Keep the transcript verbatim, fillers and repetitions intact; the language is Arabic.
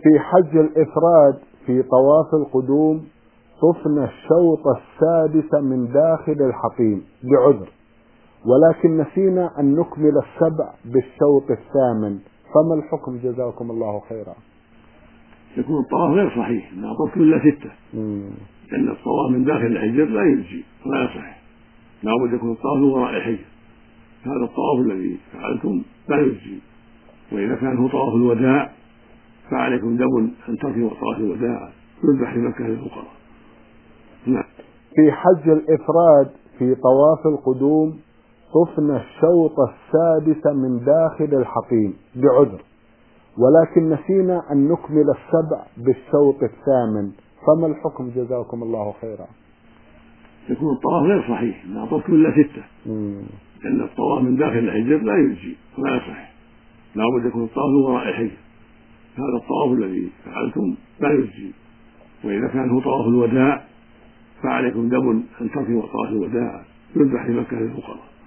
في حج الإفراد في طواف القدوم طفنا الشوط السادس من داخل الحطيم بعذر، ولكن نسينا أن نكمل السبع بالشوط الثامن، فما الحكم جزاكم الله خيرا؟ يكون الطواف غير صحيح، ما طفت إلا ستة، لأن الطواف من داخل الحجر لا يجزي ولا يصح، لا بد يكون الطواف من وراء الحجر. هذا الطواف الذي فعلتم لا يجزي، وإذا كان هو طواف الوداع فعليكم دم أن تركوا طواف الوداع يذبح في مكة للفقراء. نعم. في حج الإفراد في طواف القدوم طفنا الشوط السادس من داخل الحطيم بعذر، ولكن نسينا أن نكمل السبع بالشوط الثامن، فما الحكم جزاكم الله خيرا؟ يكون الطواف غير صحيح، ما طفت إلا ستة، لأن الطواف من داخل الحجر لا يجزي ولا يصح، لا بد يكون الطواف من وراء الحجر. هذا الطواف الذي فعلتم لا يجزي، وإذا كان هو طواف الوداع فعليكم دم أن تركوا طواف الوداع يذبح في مكة للفقراء.